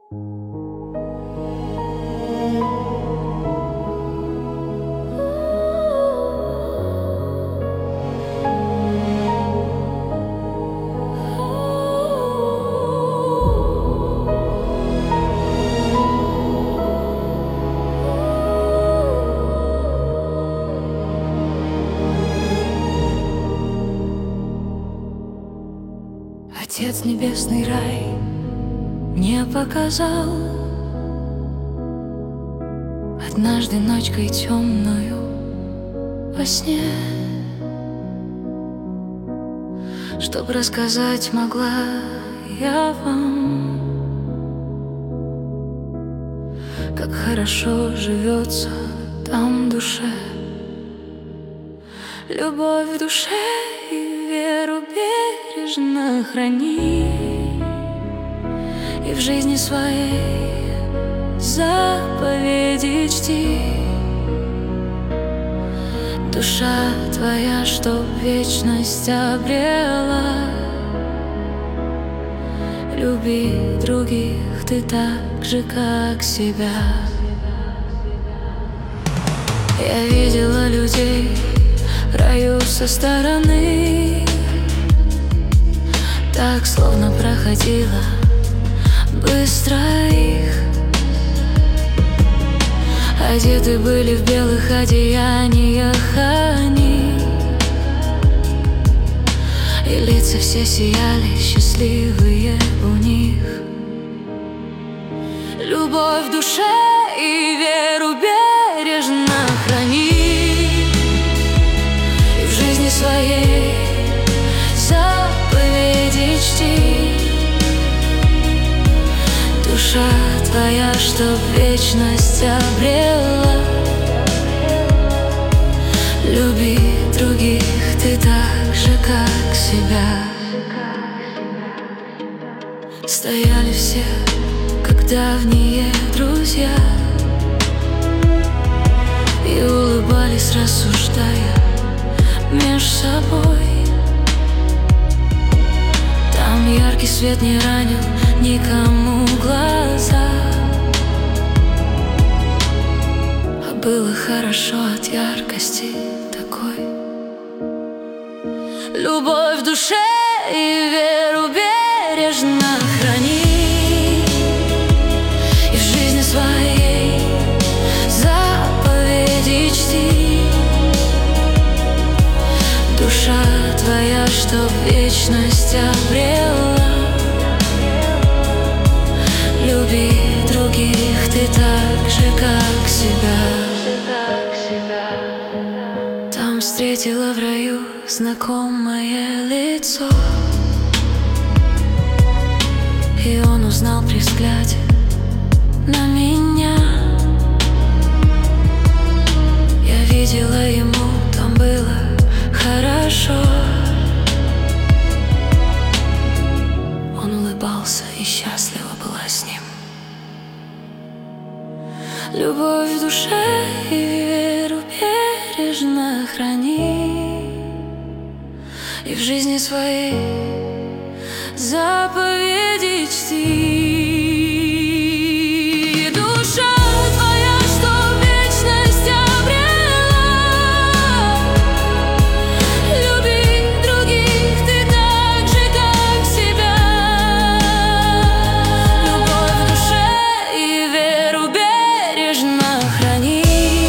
Отец небесный рай мне показал однажды ночкой темную во сне, чтоб рассказать могла я вам, как хорошо живется там душе. Любовь в душе и веру бережно храни, и в жизни своей заповеди чти. Душа твоя, чтоб вечность обрела, люби других ты так же, как себя. Я видела людей в раю со стороны, так словно проходила быстро их. Одеты были в белых одеяниях они, и лица все сияли, счастливые у них. Любовь в душе и веру бережно храни, и в жизни своей заповеди чти. Душа твоя, чтоб вечность обрела, люби других ты так же, как себя. Стояли все, как давние друзья, и улыбались, рассуждая меж собой. Там яркий свет не ранил никому глаза, а было хорошо от яркости такой. Любовь в душе и веру бережно храни, и в жизни своей заповеди чти. Душа твоя, чтоб вечность обрела, люби других ты так же, как себя. Там встретила в раю знакомое лицо, и он узнал при взгляде на меня. Я видела, ему там было хорошо. Он улыбался и счастлива была с ним. Любовь в душе и веру бережно храни, и в жизни своей заповеди чти. Душа твоя, чтоб вечность обрела, люби других ты так же, как себя. Любовь в душе и веру бережно храни,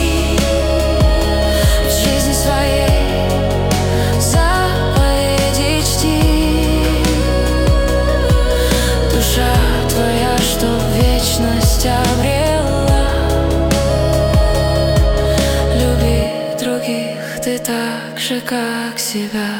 в жизни своей заповеди чти. Душа твоя, чтоб вечность обрела, люби других ты так же, как себя.